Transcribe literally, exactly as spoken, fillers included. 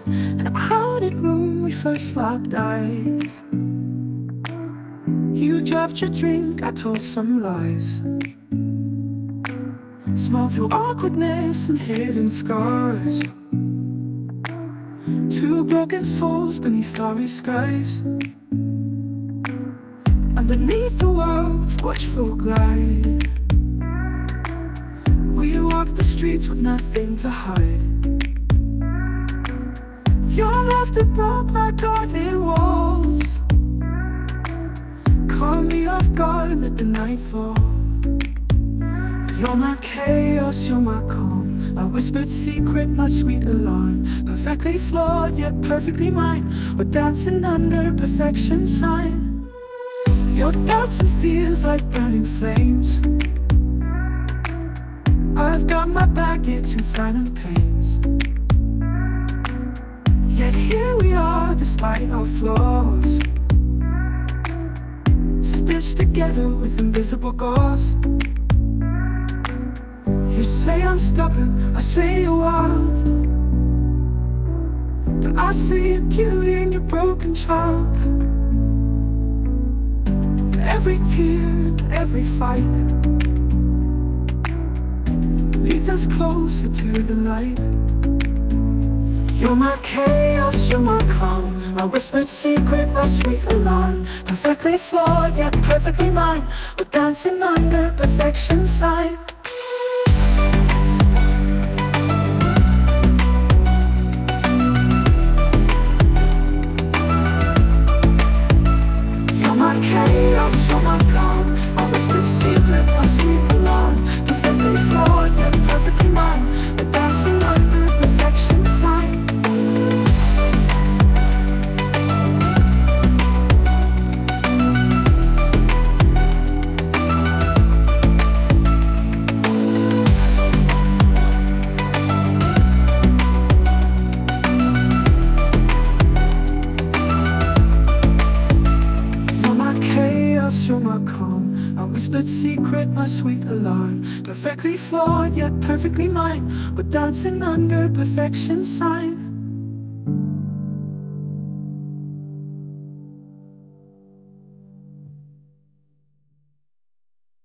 In a crowded room we first locked eyes. You dropped your drink, I told some lies. Smiled through awkwardness and hidden scars. Two broken souls beneath starry skies. Underneath the world's watchful glide, we walk the streets with nothing to hide. Your laughter broke my guarded walls, caught me off guard amid the nightfall. You're my chaos, you're my calm, my whispered secret, my sweet alarm. Perfectly flawed, yet perfectly mine. We're dancing under perfection's sign. Your doubts and fears like burning flames. I've got my baggage and silent pains. Yet here we are despite our flaws, stitched together with invisible gauze. You say I'm stubborn, I say you're wild, but I see a beauty in your broken child. Every tear and every fight leads us closer to the light. You're my chaos, you're my calm, my whispered secret, my sweet alarm. Perfectly flawed, yet perfectly mine. We're dancing under perfection's sign. You're my chaos, you're my calm, my whispered secret, my sweet alarm. Perfectly flawed, yet perfectly mine. We're dancing under perfection's sign. You're my calm, my whispered secret, my sweet alarm. Perfectly flawed, yet perfectly mine. We're dancing under perfection's sign.